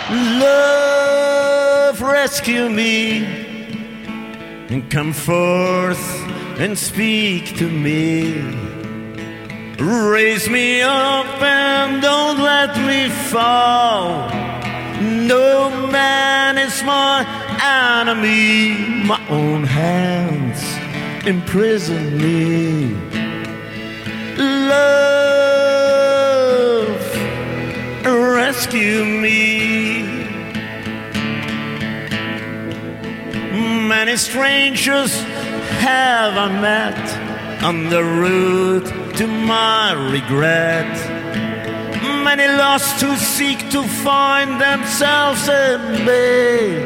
Love, rescue me and come forth and speak to me. Raise me up and don't let me fall. No man is my enemy. My own hands imprison me. Love, rescue me. Many strangers have I met on the road to my regret. Many lost who seek to find themselves in me.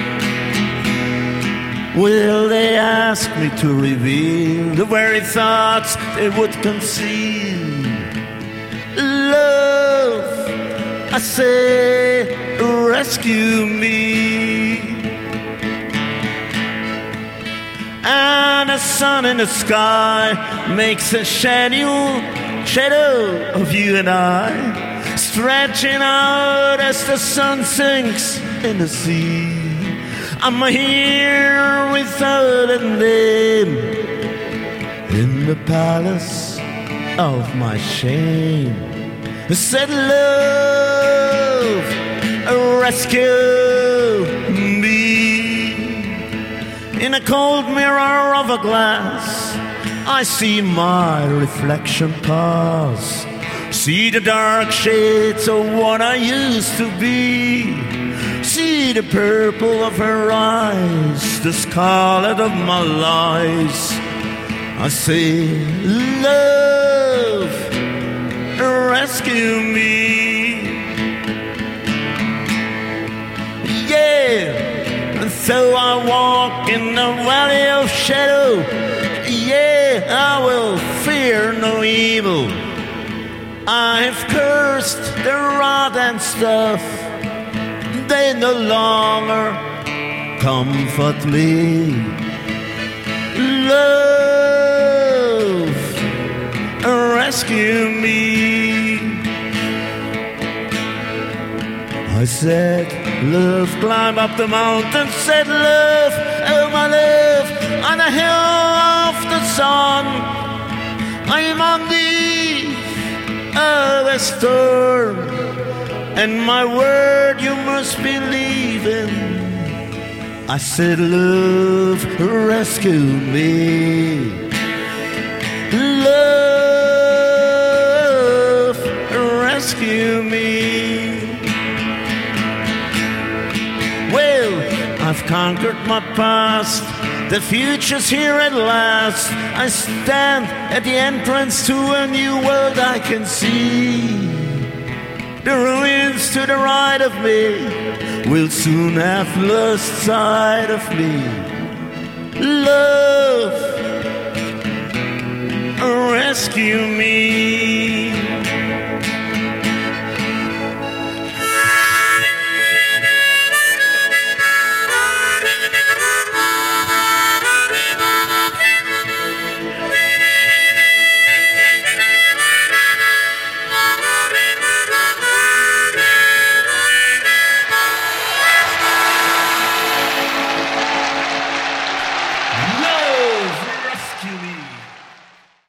Will they ask me to reveal the very thoughts they would conceal? Love, I say, rescue me. And the sun in the sky makes a shadow of you and I, stretching out as the sun sinks in the sea. I'm here without a name in the palace of my shame. I said, love, rescue me. In a cold mirror of a glass, I see my reflection pass. See the dark shades of what I used to be. See the purple of her eyes, the scarlet of my lies. I say, love, rescue me. Yeah. And so I walk in the valley of shadow. Yeah, I will fear no evil. I've cursed the rod and stuff. They no longer comfort me. Love, rescue me. I said, love, climb up the mountain. Said, love, oh my love, on the hill of the sun. I'm on the eve of a storm, and my word you must believe in. I said, love, rescue me. Love, rescue me. Well, I've conquered my past. The future's here at last. I stand at the entrance to a new world I can see. The ruins to the right of me will soon have lost sight of me. Love, rescue me.